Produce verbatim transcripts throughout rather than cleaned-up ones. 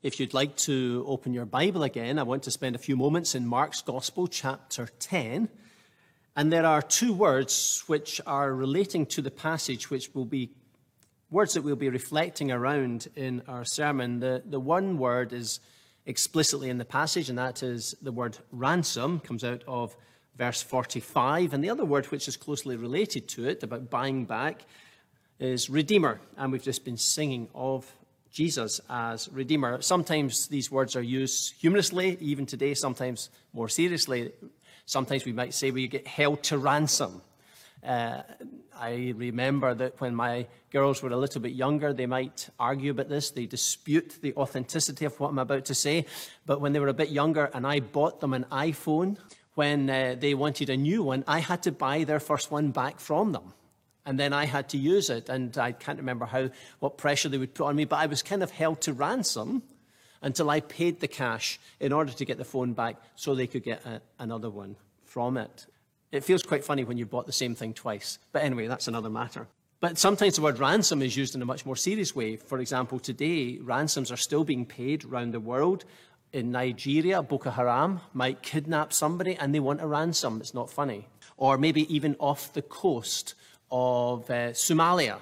If you'd like to open your Bible again, I want to spend a few moments in Mark's Gospel, chapter ten. And there are two words which are relating to the passage, which will be words that we'll be reflecting around in our sermon. The, the one word is explicitly in the passage, and that is the word ransom, comes out of verse forty-five. And the other word, which is closely related to it, about buying back, is redeemer. And we've just been singing of Jesus as Redeemer. Sometimes these words are used humorously, even today, sometimes more seriously. Sometimes we might say we get held to ransom. Uh, I remember that when my girls were a little bit younger, they might argue about this. They dispute the authenticity of what I'm about to say. But when they were a bit younger and I bought them an iPhone, when uh, they wanted a new one, I had to buy their first one back from them. And then I had to use it, and I can't remember how what pressure they would put on me, but I was kind of held to ransom until I paid the cash in order to get the phone back so they could get a, another one from it. It feels quite funny when you bought the same thing twice. But anyway, that's another matter. But sometimes the word ransom is used in a much more serious way. For example, today, ransoms are still being paid around the world. In Nigeria, Boko Haram might kidnap somebody and they want a ransom. It's not funny. Or maybe even off the coast of uh, Somalia,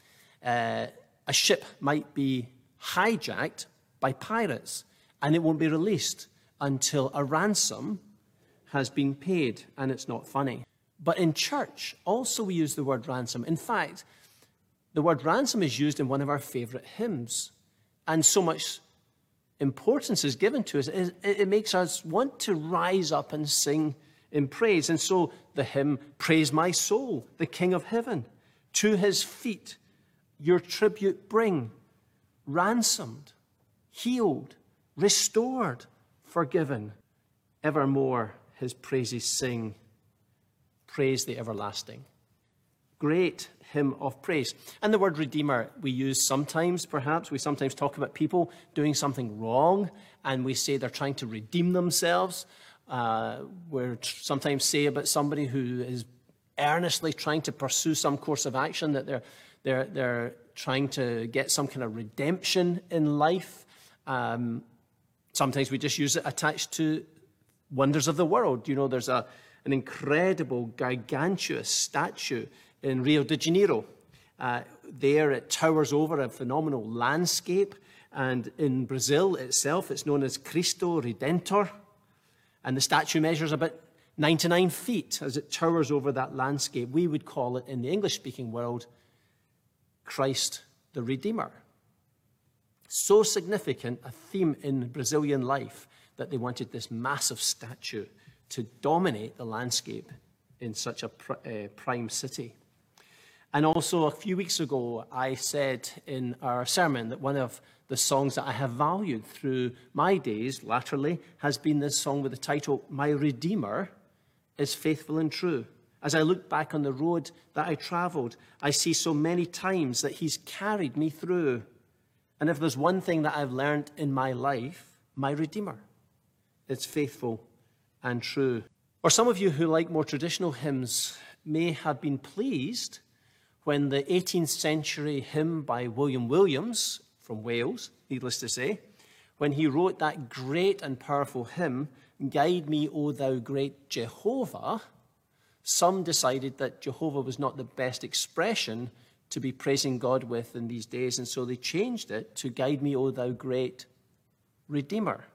uh, a ship might be hijacked by pirates and it won't be released until a ransom has been paid, and it's not funny. But in church, also we use the word ransom. In fact, the word ransom is used in one of our favorite hymns, and so much importance is given to us. It, it makes us want to rise up and sing in praise. And so the hymn, "Praise my soul, the King of heaven. To his feet your tribute bring. Ransomed, healed, restored, forgiven. Evermore his praises sing. Praise the everlasting." Great hymn of praise. And the word redeemer we use sometimes, perhaps. We sometimes talk about people doing something wrong, and we say they're trying to redeem themselves. Uh, we sometimes say about somebody who is earnestly trying to pursue some course of action that they're they're they're trying to get some kind of redemption in life. Um, sometimes we just use it attached to wonders of the world. You know, there's a an incredible, gargantuous statue in Rio de Janeiro. Uh, there, it towers over a phenomenal landscape, and in Brazil itself, it's known as Cristo Redentor. And the statue measures about ninety-nine feet as it towers over that landscape. We would call it, in the English-speaking world, Christ the Redeemer. So significant a theme in Brazilian life that they wanted this massive statue to dominate the landscape in such a pr- uh, prime city. And also, a few weeks ago, I said in our sermon that one of the songs that I have valued through my days, latterly, has been this song with the title, "My Redeemer is Faithful and True." As I look back on the road that I traveled, I see so many times that he's carried me through. And if there's one thing that I've learned in my life, my Redeemer is faithful and true. Or some of you who like more traditional hymns may have been pleased when the eighteenth century hymn by William Williams, from Wales, needless to say, when he wrote that great and powerful hymn, "Guide me, O thou great Jehovah," some decided that Jehovah was not the best expression to be praising God with in these days, and so they changed it to "Guide me, O thou great Redeemer."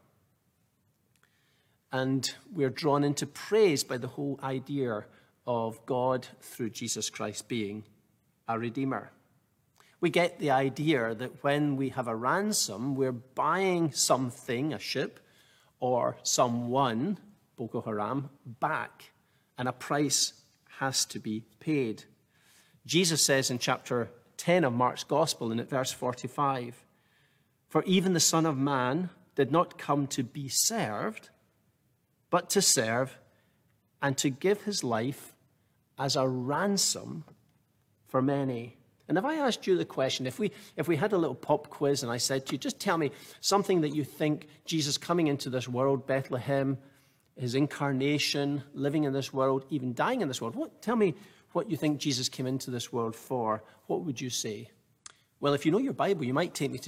And we're drawn into praise by the whole idea of God through Jesus Christ being a Redeemer. We get the idea that when we have a ransom, we're buying something, a ship, or someone, Boko Haram, back, and a price has to be paid. Jesus says in chapter ten of Mark's Gospel, and at verse forty-five, "For even the Son of Man did not come to be served, but to serve and to give his life as a ransom for many." And if I asked you the question, if we if we had a little pop quiz and I said to you, just tell me something that you think Jesus coming into this world, Bethlehem, his incarnation, living in this world, even dying in this world, what, tell me what you think Jesus came into this world for, what would you say? Well, if you know your Bible, you might take me to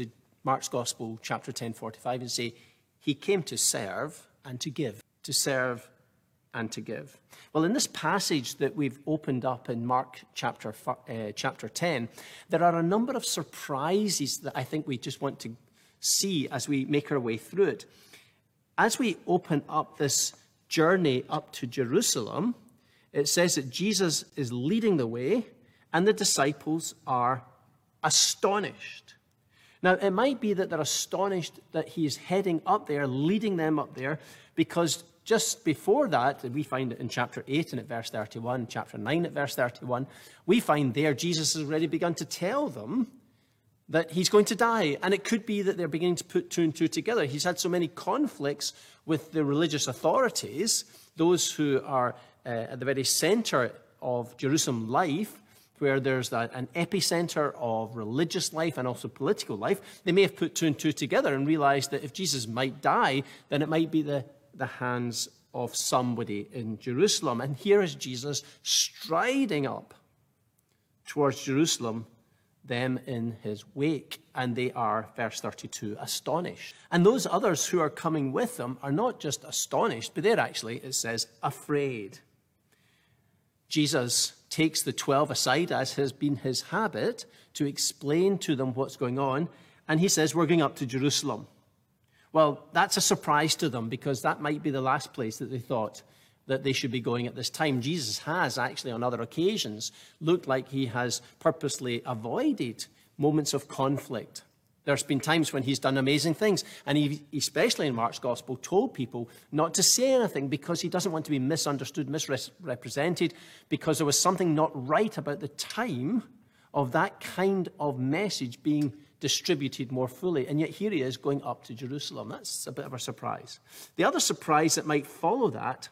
Mark's Gospel, chapter ten, forty-five, and say, he came to serve and to give, to serve and to give. Well, in this passage that we've opened up in Mark chapter, uh, chapter ten, there are a number of surprises that I think we just want to see as we make our way through it. As we open up this journey up to Jerusalem, it says that Jesus is leading the way and the disciples are astonished. Now, it might be that they're astonished that he is heading up there, leading them up there, because just before that, we find it in chapter eight and at verse thirty-one, chapter nine at verse thirty-one, we find there Jesus has already begun to tell them that he's going to die. And it could be that they're beginning to put two and two together. He's had so many conflicts with the religious authorities, those who are uh, at the very center of Jerusalem life, where there's that, an epicenter of religious life and also political life. They may have put two and two together and realized that if Jesus might die, then it might be the the hands of somebody in Jerusalem. And here is Jesus striding up towards Jerusalem, them in his wake. And they are, verse thirty-two, astonished. And those others who are coming with them are not just astonished, but they're actually, it says, afraid. Jesus takes the twelve aside, as has been his habit, to explain to them what's going on. And he says, we're going up to Jerusalem. Well, that's a surprise to them, because that might be the last place that they thought that they should be going at this time. Jesus has actually on other occasions looked like he has purposely avoided moments of conflict. There's been times when he's done amazing things, and he, especially in Mark's Gospel, told people not to say anything because he doesn't want to be misunderstood, misrepresented, because there was something not right about the time of that kind of message being distributed more fully. And yet here he is going up to Jerusalem. That's a bit of a surprise. The other surprise that might follow that,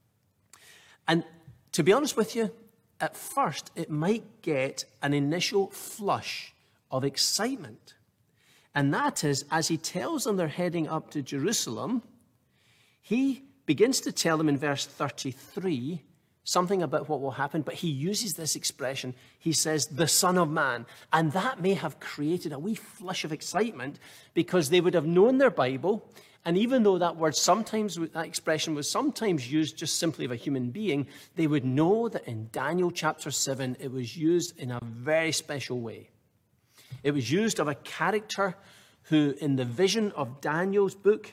and to be honest with you, at first it might get an initial flush of excitement. And that is, as he tells them they're heading up to Jerusalem, he begins to tell them in verse thirty-three something about what will happen, but he uses this expression. He says, the Son of Man. And that may have created a wee flush of excitement, because they would have known their Bible. And even though that word sometimes, that expression was sometimes used just simply of a human being, they would know that in Daniel chapter seven, it was used in a very special way. It was used of a character who, in the vision of Daniel's book,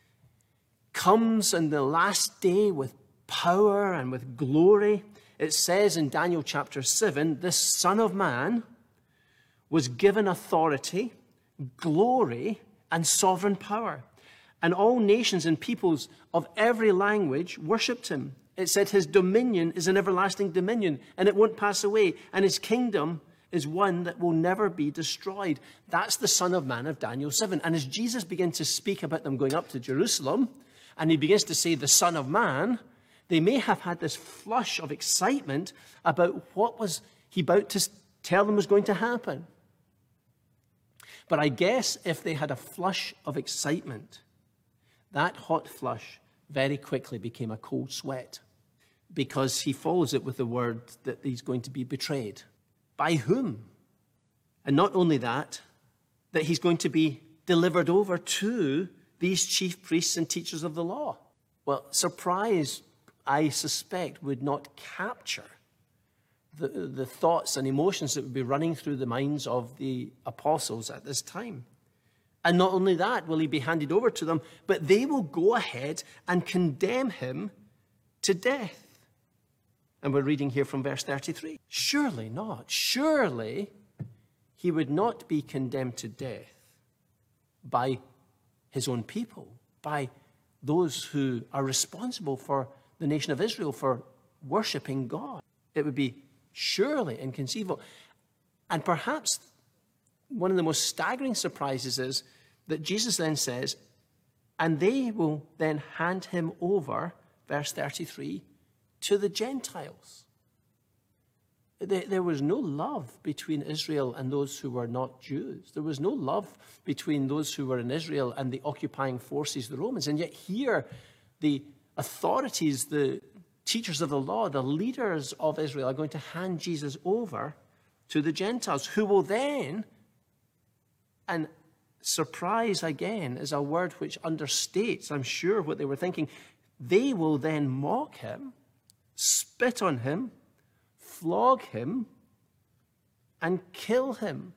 comes in the last day with power and with glory. It says in Daniel chapter seven, this Son of Man was given authority, glory, and sovereign power. And all nations and peoples of every language worshipped him. It said his dominion is an everlasting dominion, and it won't pass away. And his kingdom is one that will never be destroyed. That's the Son of Man of Daniel seven. And as Jesus begins to speak about them going up to Jerusalem, and he begins to say the Son of Man, they may have had this flush of excitement about what was he about to tell them was going to happen. But I guess if they had a flush of excitement, that hot flush very quickly became a cold sweat, because he follows it with the word that he's going to be betrayed. By whom? And not only that, that he's going to be delivered over to these chief priests and teachers of the law. Well, surprise, I suspect, would not capture the, the thoughts and emotions that would be running through the minds of the apostles at this time. And not only that will he be handed over to them, but they will go ahead and condemn him to death. And we're reading here from verse thirty-three. Surely not. Surely he would not be condemned to death by his own people, by those who are responsible for the nation of Israel for worshiping God. It would be surely inconceivable. And perhaps one of the most staggering surprises is that Jesus then says, and they will then hand him over, verse thirty-three, to the Gentiles. There was no love between Israel and those who were not Jews. There was no love between those who were in Israel and the occupying forces, the Romans. And yet here, the authorities, the teachers of the law, the leaders of Israel are going to hand Jesus over to the Gentiles, who will then, and surprise, again, is a word which understates, I'm sure, what they were thinking. They will then mock him, spit on him, flog him, and kill him.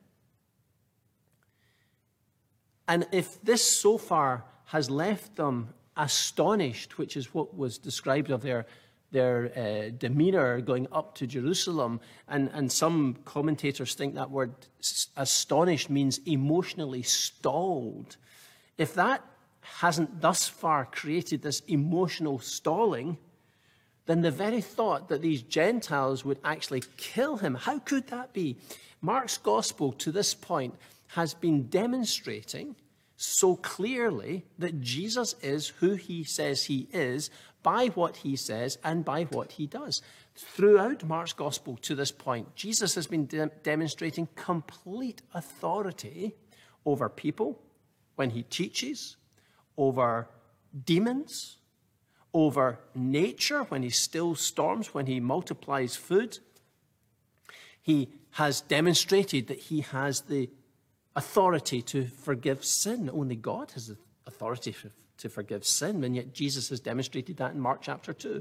And if this so far has left them astonished, which is what was described of their, their uh, demeanor going up to Jerusalem, and, and some commentators think that word astonished means emotionally stalled. If that hasn't thus far created this emotional stalling, then the very thought that these Gentiles would actually kill him, how could that be? Mark's gospel to this point has been demonstrating so clearly that Jesus is who he says he is by what he says and by what he does. Throughout Mark's gospel to this point, Jesus has been de- demonstrating complete authority over people when he teaches, over demons, over nature when he stills storms, when he multiplies food. He has demonstrated that he has the authority to forgive sin. Only God has the authority to forgive sin, and yet Jesus has demonstrated that in Mark chapter two.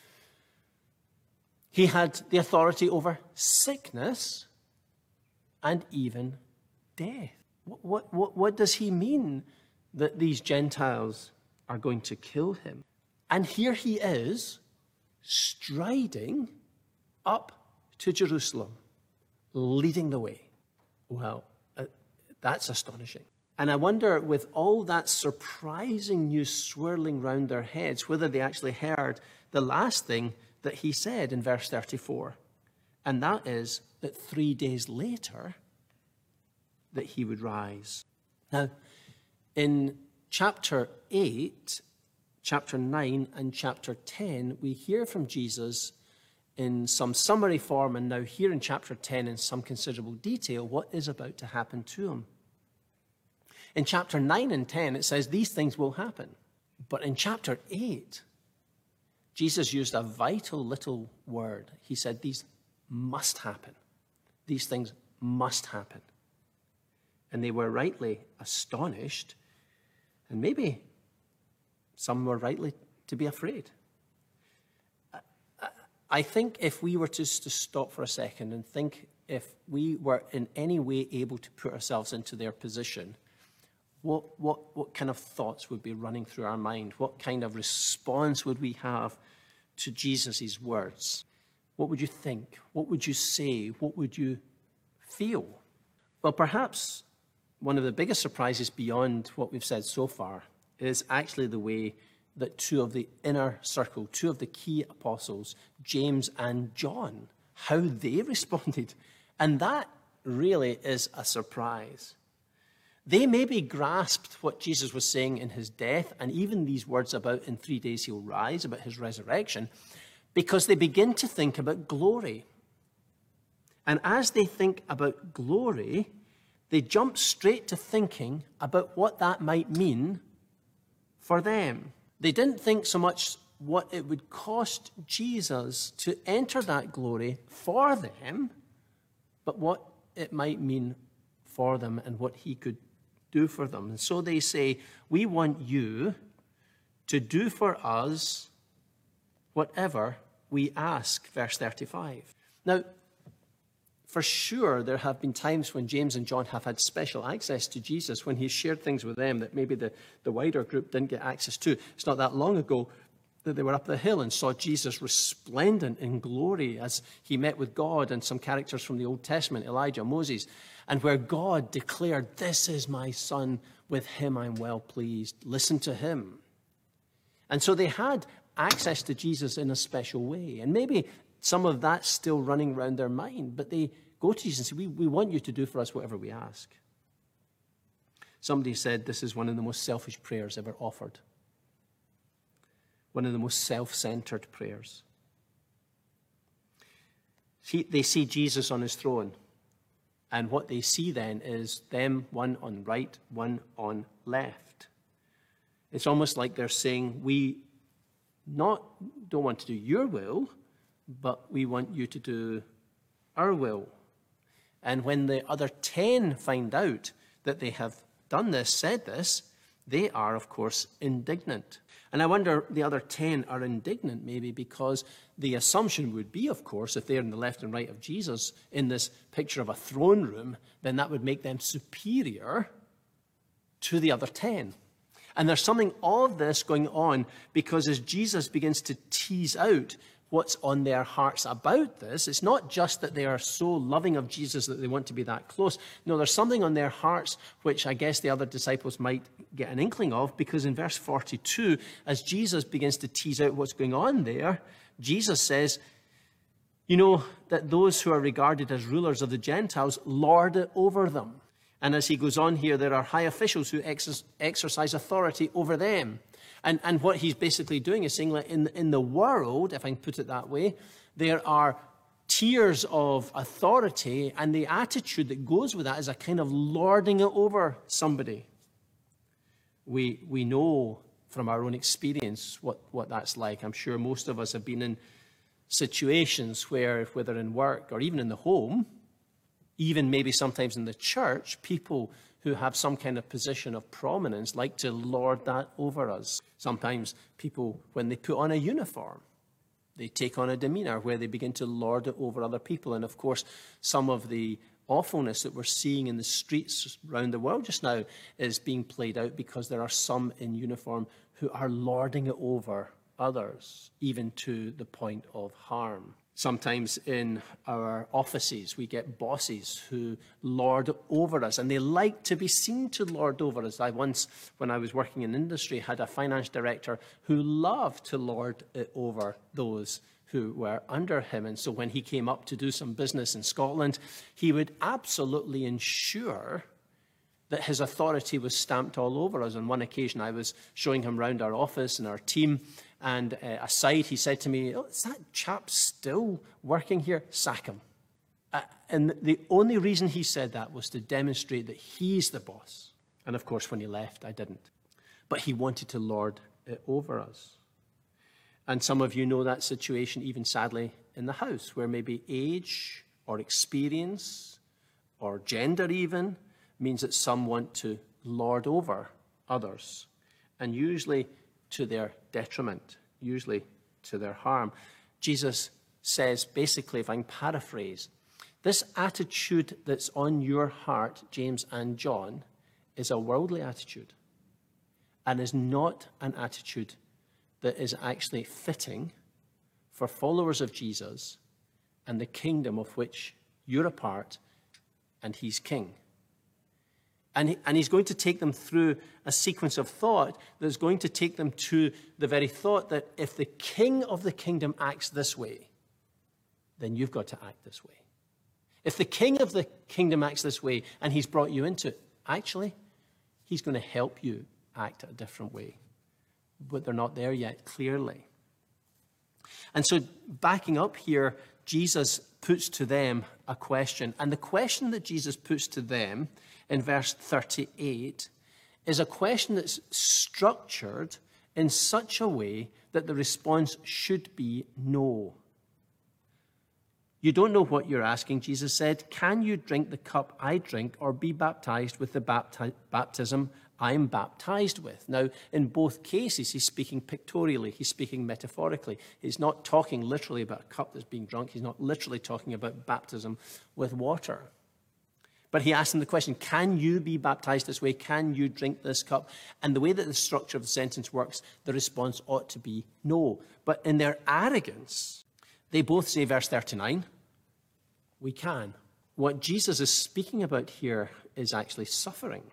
He had the authority over sickness and even death. What, what, what, what does he mean that these Gentiles are going to kill him? And here he is, striding up to Jerusalem, leading the way. Well, uh, that's astonishing. And I wonder, with all that surprising news swirling round their heads, whether they actually heard the last thing that he said in verse thirty-four. And that is that three days later, that he would rise. Now, in chapter eight, chapter nine, and chapter ten, we hear from Jesus in some summary form, and now here in chapter ten in some considerable detail, what is about to happen to him. In chapter nine and ten, it says these things will happen. But in chapter eight, Jesus used a vital little word. He said these must happen. These things must happen. And they were rightly astonished, and maybe some were rightly to be afraid. I think if we were just to stop for a second and think if we were in any way able to put ourselves into their position, what, what, what kind of thoughts would be running through our mind? What kind of response would we have to Jesus' words? What would you think? What would you say? What would you feel? Well, perhaps one of the biggest surprises beyond what we've said so far is actually the way that two of the inner circle, two of the key apostles, James and John, how they responded. And that really is a surprise. They maybe grasped what Jesus was saying in his death, and even these words about in three days he'll rise, about his resurrection, because they begin to think about glory. And as they think about glory, they jump straight to thinking about what that might mean for them. They didn't think so much what it would cost Jesus to enter that glory for them, but what it might mean for them and what he could do for them. And so they say, we want you to do for us whatever we ask, verse thirty-five. Now, for sure, there have been times when James and John have had special access to Jesus, when he shared things with them that maybe the, the wider group didn't get access to. It's not that long ago that they were up the hill and saw Jesus resplendent in glory as he met with God and some characters from the Old Testament, Elijah, Moses, and where God declared, this is my son, with him I'm well pleased. Listen to him. And so they had access to Jesus in a special way. And maybe some of that's still running around their mind, but they go to Jesus and say, we, we want you to do for us whatever we ask. Somebody said this is one of the most selfish prayers ever offered. One of the most self-centered prayers. See, they see Jesus on his throne, and what they see then is them, one on right, one on left. It's almost like they're saying, we not don't want to do your will, but we want you to do our will. And when the other ten find out that they have done this, said this, they are, of course, indignant. And I wonder the other ten are indignant maybe because the assumption would be, of course, if they're in the left and right of Jesus in this picture of a throne room, then that would make them superior to the other ten. And there's something of this going on because as Jesus begins to tease out what's on their hearts about this, it's not just that they are so loving of Jesus that they want to be that close. No, there's something on their hearts which I guess the other disciples might get an inkling of, because in verse forty-two, as Jesus begins to tease out what's going on there, Jesus says, you know, that those who are regarded as rulers of the Gentiles lord it over them. And as he goes on here, there are high officials who exer- exercise authority over them. And, and what he's basically doing is saying that in, in the world, if I can put it that way, there are tiers of authority, and the attitude that goes with that is a kind of lording it over somebody. We, we know from our own experience what, what that's like. I'm sure most of us have been in situations where, whether in work or even in the home, even maybe sometimes in the church, people who have some kind of position of prominence like to lord that over us. Sometimes people, when they put on a uniform, they take on a demeanor where they begin to lord it over other people. And of course, some of the awfulness that we're seeing in the streets around the world just now is being played out because there are some in uniform who are lording it over others, even to the point of harm. Sometimes in our offices, we get bosses who lord over us, and they like to be seen to lord over us. I once, when I was working in industry, had a finance director who loved to lord it over those who were under him. And so when he came up to do some business in Scotland, he would absolutely ensure that his authority was stamped all over us. On one occasion, I was showing him around our office and our team, and uh, aside, he said to me, oh, is that chap still working here? Sack him. Uh, and the only reason he said that was to demonstrate that he's the boss. And of course, when he left, I didn't. But he wanted to lord it over us. And some of you know that situation, even sadly, in the house, where maybe age or experience or gender even means that some want to lord over others, and usually to their detriment, usually to their harm. Jesus says, basically, if I can paraphrase, this attitude that's on your heart, James and John, is a worldly attitude and is not an attitude that is actually fitting for followers of Jesus and the kingdom of which you're a part, and he's king. And, he, and he's going to take them through a sequence of thought that's going to take them to the very thought that if the king of the kingdom acts this way, then you've got to act this way. If the king of the kingdom acts this way and he's brought you into it, actually, he's going to help you act a different way. But they're not there yet, clearly. And so backing up here, Jesus puts to them a question. And the question that Jesus puts to them in verse thirty-eight is a question that's structured in such a way that the response should be no. You don't know what you're asking, Jesus said. Can you drink the cup I drink or be baptized with the bapti- baptism I'm baptized with? Now, in both cases, he's speaking pictorially. He's speaking metaphorically. He's not talking literally about a cup that's being drunk. He's not literally talking about baptism with water. But he asked them the question, can you be baptized this way? Can you drink this cup? And the way that the structure of the sentence works, the response ought to be no. But in their arrogance, they both say, verse thirty-nine, we can. What Jesus is speaking about here is actually suffering.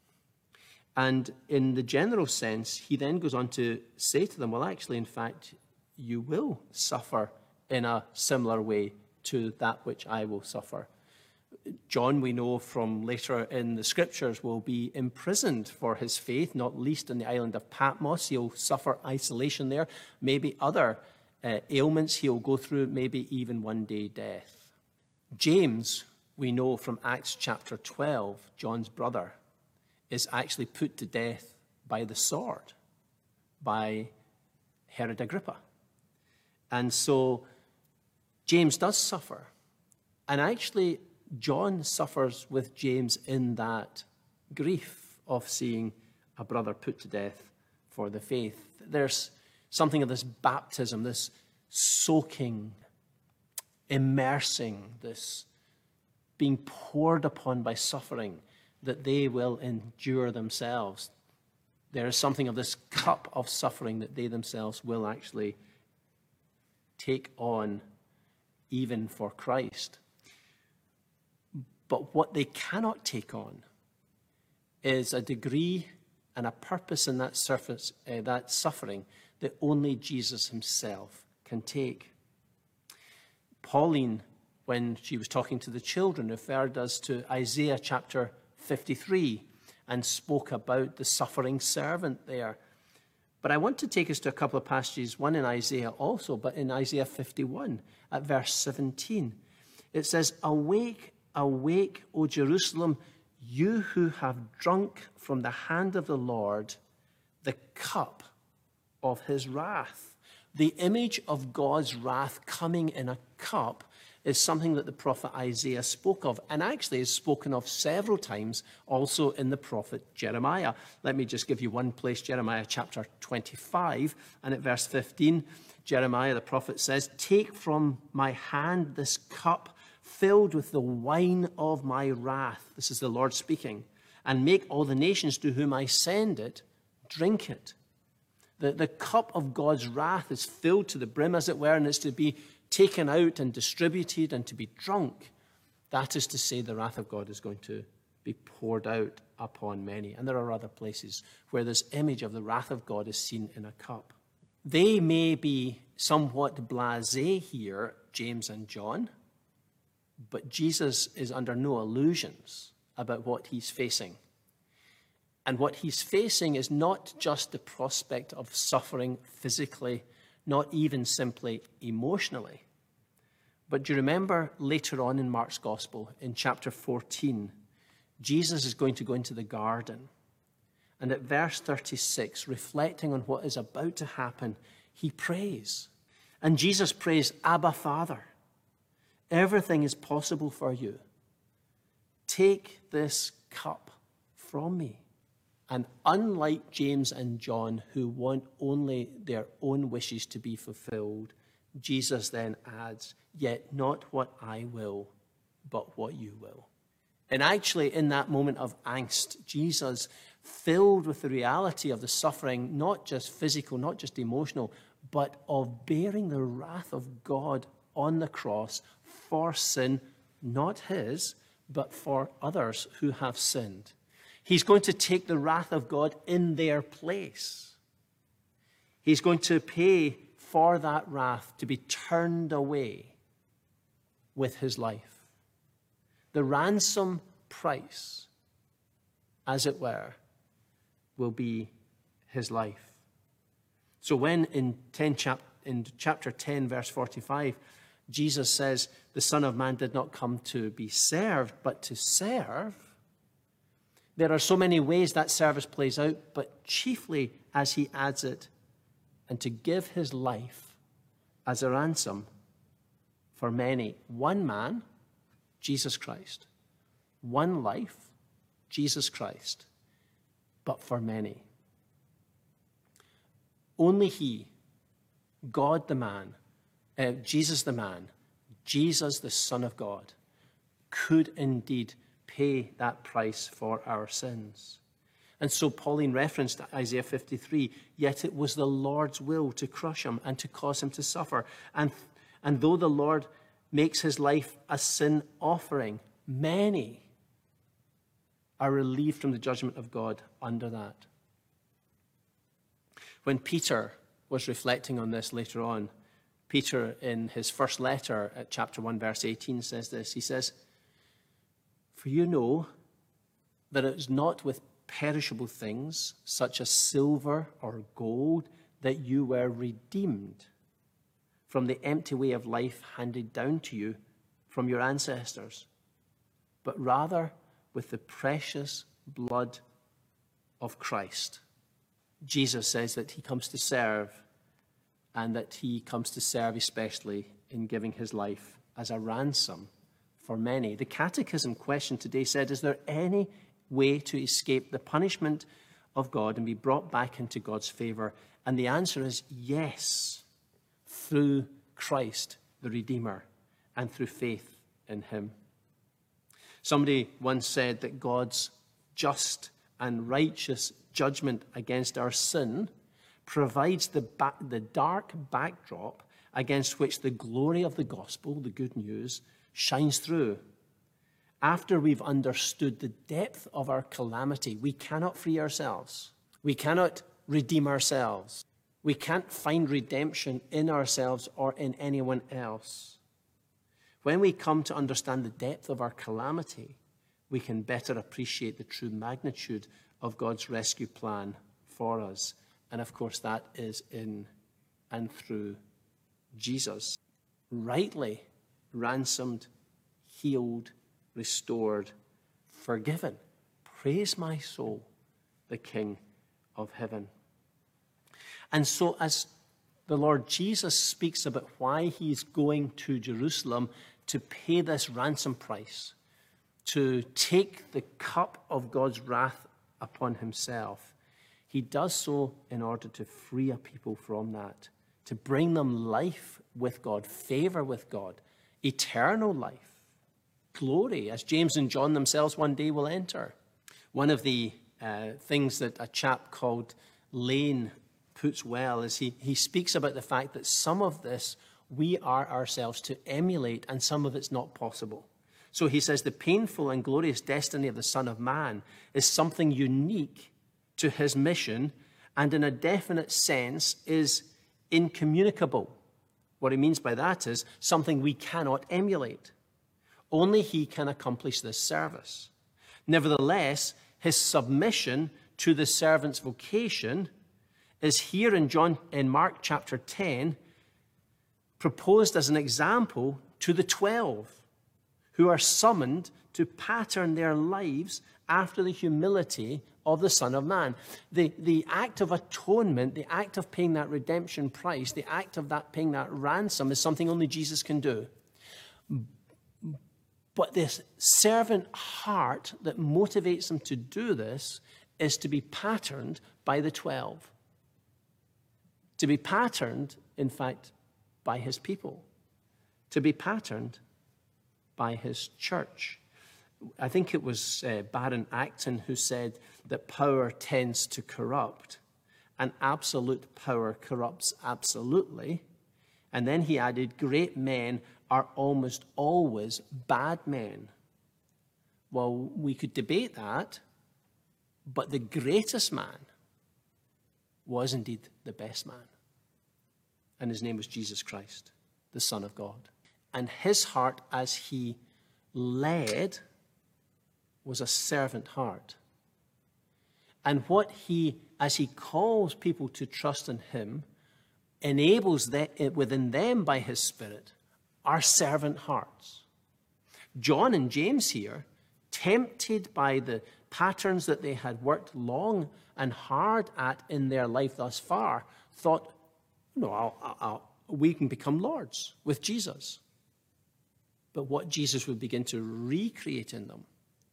And in the general sense, he then goes on to say to them, well, actually, in fact, you will suffer in a similar way to that which I will suffer. John, we know from later in the scriptures, will be imprisoned for his faith, not least in the island of Patmos. He'll suffer isolation there, maybe other uh, ailments he'll go through, maybe even one day death. James, we know from Acts chapter twelve, John's brother, is actually put to death by the sword, by Herod Agrippa. And so James does suffer. And actually, John suffers with James in that grief of seeing a brother put to death for the faith. There's something of this baptism, this soaking, immersing, this being poured upon by suffering that they will endure themselves. There is something of this cup of suffering that they themselves will actually take on even for Christ. But what they cannot take on is a degree and a purpose in that, surface, uh, that suffering that only Jesus himself can take. Pauline, when she was talking to the children, referred us to Isaiah chapter fifty-three and spoke about the suffering servant there. But I want to take us to a couple of passages, one in Isaiah also, but in Isaiah fifty-one at verse seventeen. It says, "Awake, awake, O Jerusalem, you who have drunk from the hand of the Lord the cup of his wrath." The image of God's wrath coming in a cup is something that the prophet Isaiah spoke of, and actually is spoken of several times also in the prophet Jeremiah. Let me just give you one place, Jeremiah chapter twenty-five, and at verse fifteen, Jeremiah the prophet says, "Take from my hand this cup filled with the wine of my wrath," this is the Lord speaking, "and make all the nations to whom I send it drink it." The, the cup of God's wrath is filled to the brim, as it were, and is to be taken out and distributed and to be drunk. That is to say, the wrath of God is going to be poured out upon many. And there are other places where this image of the wrath of God is seen in a cup. They may be somewhat blasé here, James and John, but Jesus is under no illusions about what he's facing. And what he's facing is not just the prospect of suffering physically, not even simply emotionally. But do you remember later on in Mark's Gospel, in chapter fourteen, Jesus is going to go into the garden. And at verse thirty-six, reflecting on what is about to happen, he prays. And Jesus prays, "Abba, Father, everything is possible for you. Take this cup from me." And unlike James and John, who want only their own wishes to be fulfilled, Jesus then adds, "Yet not what I will, but what you will." And actually, in that moment of angst, Jesus, filled with the reality of the suffering, not just physical, not just emotional, but of bearing the wrath of God on the cross for sin, not his, but for others who have sinned. He's going to take the wrath of God in their place. He's going to pay for that wrath to be turned away with his life. The ransom price, as it were, will be his life. So when in, ten chap- in chapter ten, verse forty-five, Jesus says, "The Son of Man did not come to be served, but to serve," there are so many ways that service plays out, but chiefly as he adds it, "and to give his life as a ransom for many." One man, Jesus Christ. One life, Jesus Christ. But for many. Only he, God the man, uh, Jesus the man, Jesus the Son of God, could indeed pay that price for our sins. And so Pauline referenced Isaiah fifty-three, "Yet it was the Lord's will to crush him and to cause him to suffer. And, and though the Lord makes his life a sin offering, many are relieved from the judgment of God under that." When Peter was reflecting on this later on, Peter, in his first letter at chapter one, verse eighteen, says this. He says, "For you know that it is not with perishable things, such as silver or gold, that you were redeemed from the empty way of life handed down to you from your ancestors, but rather with the precious blood of Christ." Jesus says that he comes to serve, and that he comes to serve especially in giving his life as a ransom for many. The catechism question today said, "Is there any way to escape the punishment of God and be brought back into God's favor? And the answer is yes, through Christ, the Redeemer, and through faith in him. Somebody once said that God's just and righteous judgment against our sin provides the, ba- the dark backdrop against which the glory of the gospel, the good news, shines through. After we've understood the depth of our calamity, we cannot free ourselves. We cannot redeem ourselves. We can't find redemption in ourselves or in anyone else. When we come to understand the depth of our calamity, we can better appreciate the true magnitude of God's rescue plan for us. And of course, that is in and through Jesus. Rightly ransomed, healed, restored, forgiven. Praise my soul, the King of heaven. And so as the Lord Jesus speaks about why he's going to Jerusalem to pay this ransom price, to take the cup of God's wrath upon himself, he does so in order to free a people from that, to bring them life with God, favor with God, eternal life, glory, as James and John themselves one day will enter. One of the uh, things that a chap called Lane puts well is he, he speaks about the fact that some of this we are ourselves to emulate and some of it's not possible. So he says the painful and glorious destiny of the Son of Man is something unique to his mission and in a definite sense is incommunicable. What he means by that is something we cannot emulate. Only he can accomplish this service. Nevertheless, his submission to the servant's vocation is here in John in Mark chapter ten proposed as an example to the twelve who are summoned to pattern their lives after the humility of the Son of Man. The, the act of atonement, the act of paying that redemption price, the act of that paying that ransom is something only Jesus can do. But this servant heart that motivates them to do this is to be patterned by the twelve. To be patterned, in fact, by his people. To be patterned by his church. I think it was uh, Baron Acton who said that power tends to corrupt, and absolute power corrupts absolutely. And then he added, great men are almost always bad men. Well, we could debate that, but the greatest man was indeed the best man. And his name was Jesus Christ, the Son of God. And his heart as he led was a servant heart. And what he, as he calls people to trust in him, enables that within them by his Spirit are servant hearts. John and James here, tempted by the patterns that they had worked long and hard at in their life thus far, thought, no, I'll, I'll, I'll, we can become lords with Jesus. But what Jesus would begin to recreate in them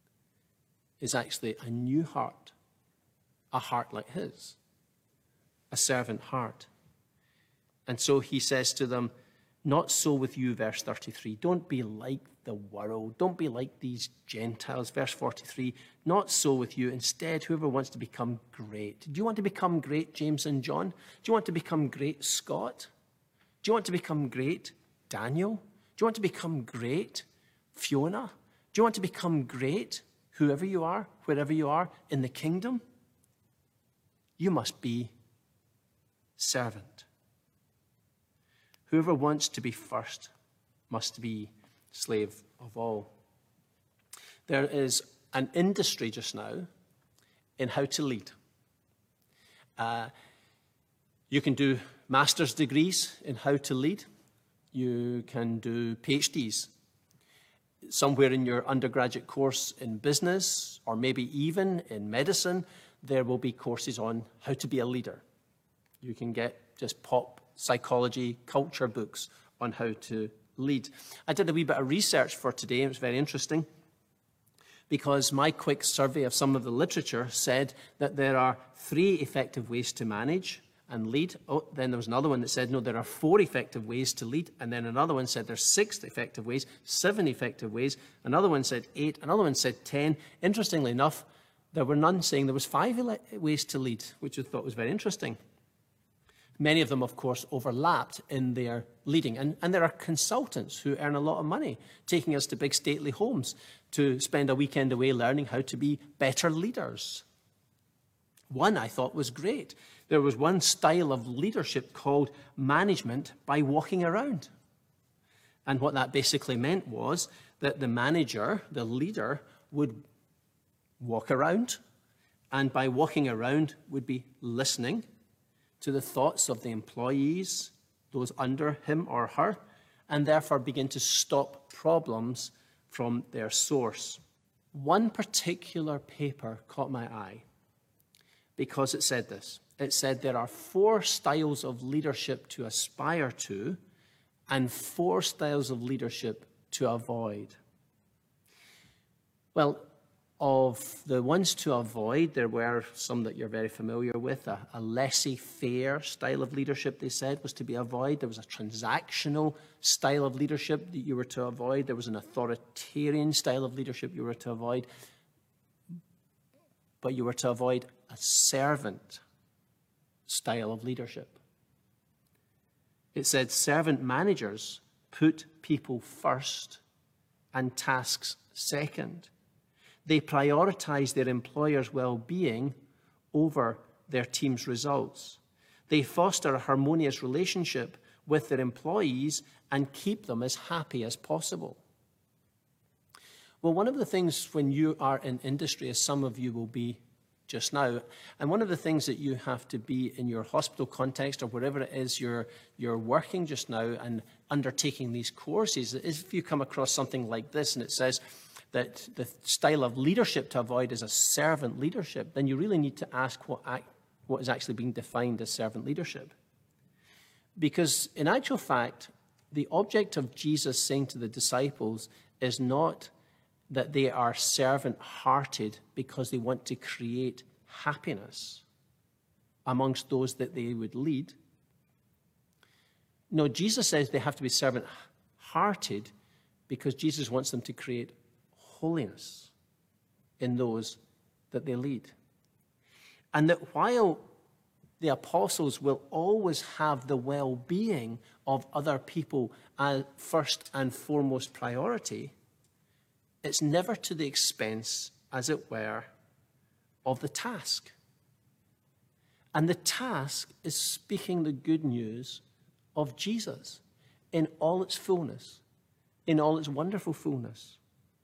is actually a new heart, a heart like his, a servant heart. And so he says to them, not so with you, verse thirty-three. Don't be like the world. Don't be like these Gentiles. Verse forty-three, not so with you. Instead, whoever wants to become great. Do you want to become great, James and John? Do you want to become great, Scott? Do you want to become great, Daniel? Do you want to become great, Fiona? Do you want to become great, whoever you are, wherever you are, in the kingdom? You must be servant. Whoever wants to be first must be slave of all. There is an industry just now in how to lead. Uh, you can do master's degrees in how to lead. You can do PhDs. Somewhere in your undergraduate course in business, or maybe even in medicine, there will be courses on how to be a leader. You can get just pop psychology, culture books on how to lead. I did a wee bit of research for today, and it was very interesting. because my quick survey of some of the literature said that there are three effective ways to manage and lead. Oh, then there was another one that said, no, there are four effective ways to lead. And then another one said there's six effective ways, seven effective ways. Another one said eight. Another one said ten. Interestingly enough, there were none saying there was five ways to lead, which I thought was very interesting. Many of them, of course, overlapped in their leading. And, and there are consultants who earn a lot of money taking us to big stately homes to spend a weekend away learning how to be better leaders. One I thought was great. There was one style of leadership called management by walking around. And what that basically meant was that the manager, the leader, would walk around, and by walking around would be listening to the thoughts of the employees, those under him or her, and therefore begin to stop problems from their source. One particular paper caught my eye because it said this. It said there are four styles of leadership to aspire to and four styles of leadership to avoid. Well, of the ones to avoid, there were some that you're very familiar with. A, a laissez-faire style of leadership, they said, was to be avoided. There was a transactional style of leadership that you were to avoid. There was an authoritarian style of leadership you were to avoid. But you were to avoid a servant style of leadership. It said servant managers put people first and tasks second. They prioritize their employer's well-being over their team's results. They foster a harmonious relationship with their employees and keep them as happy as possible. Well, one of the things when you are in industry, as some of you will be just now, and one of the things that you have to be in your hospital context or wherever it is you're, you're working just now and undertaking these courses, is if you come across something like this and it says that the style of leadership to avoid is a servant leadership, then you really need to ask what, act, what is actually being defined as servant leadership. Because in actual fact, the object of Jesus saying to the disciples is not that they are servant-hearted because they want to create happiness amongst those that they would lead. No, Jesus says they have to be servant-hearted because Jesus wants them to create holiness in those that they lead. And that while the apostles will always have the well-being of other people as first and foremost priority, it's never to the expense, as it were, of the task. And the task is speaking the good news of Jesus in all its fullness, in all its wonderful fullness.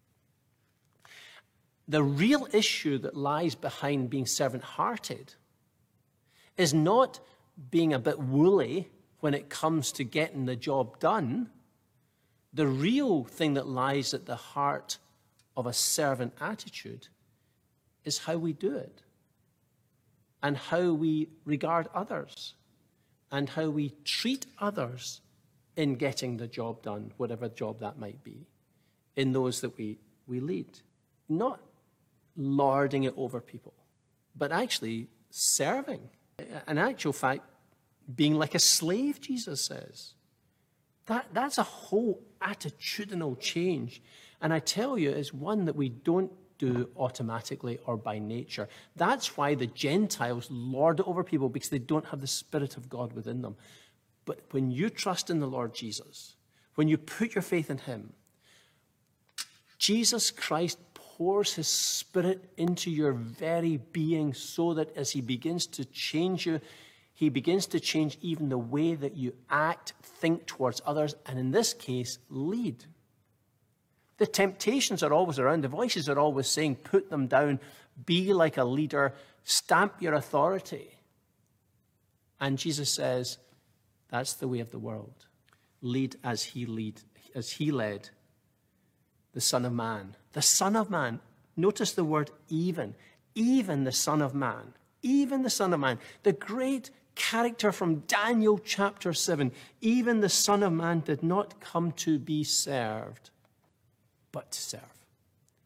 The real issue that lies behind being servant-hearted is not being a bit woolly when it comes to getting the job done. The real thing that lies at the heart of a servant attitude is how we do it and how we regard others and how we treat others in getting the job done, whatever job that might be, in those that we, we lead. Not lording it over people, but actually serving. In actual fact, being like a slave, Jesus says. That, that's a whole attitudinal change. And I tell you, it's one that we don't do automatically or by nature. That's why the Gentiles lord it over people, because they don't have the Spirit of God within them. But when you trust in the Lord Jesus, when you put your faith in him, Jesus Christ pours his Spirit into your very being so that as he begins to change you, he begins to change even the way that you act, think towards others, and in this case, lead. The temptations are always around. The voices are always saying, put them down, be like a leader, stamp your authority. And Jesus says, that's the way of the world. Lead as he lead, as he led the Son of Man. The Son of Man. Notice the word even. Even the Son of Man. Even the Son of Man. The great character from Daniel chapter seven. Even the Son of Man did not come to be served, but to serve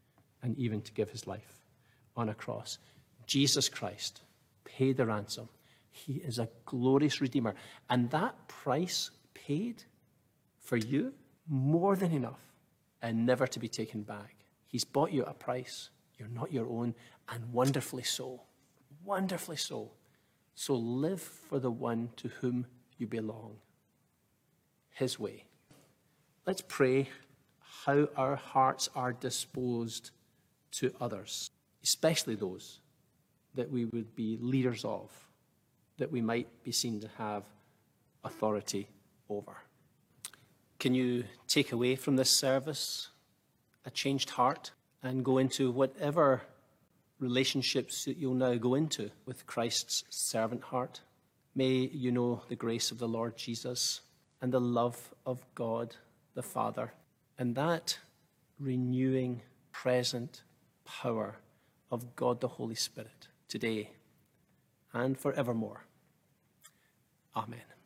and even to give his life on a cross. Jesus Christ paid the ransom. He is a glorious Redeemer. And that price paid for you, more than enough, and never to be taken back. He's bought you at a price. You're not your own, and wonderfully so. Wonderfully so. So live for the one to whom you belong, his way. Let's pray how our hearts are disposed to others, especially those that we would be leaders of, that we might be seen to have authority over. Can you take away from this service a changed heart and go into whatever relationships that you'll now go into with Christ's servant heart? May you know the grace of the Lord Jesus and the love of God the Father and that renewing present power of God the Holy Spirit today and forevermore. Amen.